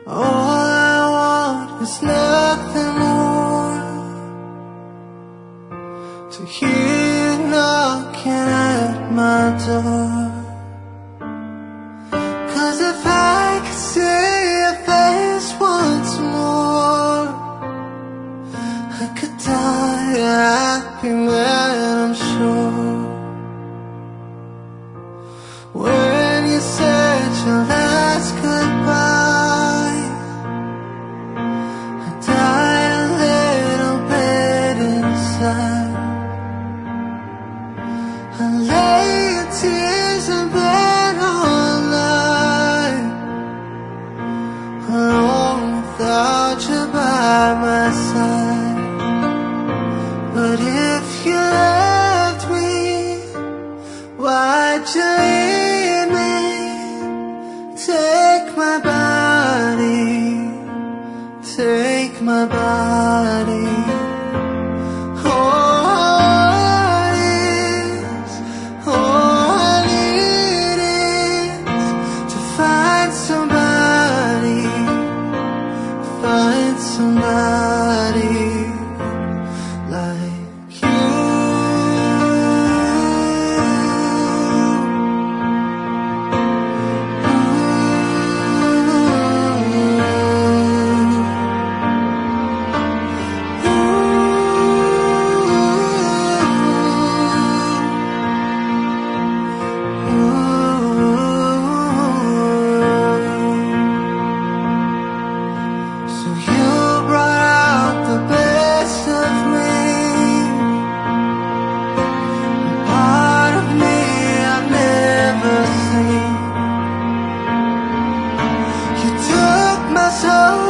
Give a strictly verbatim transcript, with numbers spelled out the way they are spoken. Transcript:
All I want is nothing more, to hear you knocking at my door. Cause if I could see your face once more, I could die a happy man, I'm sure. When you said your last goodbye, I died a little bit inside. I lay in tears in bed all night, alone without you by my side. But if you loved me, why'd you leave me? Take my body, take my body. All it is, all I need is to find somebody, find somebody like you. So you brought out the best of me, a part of me I've never seen. You took my soul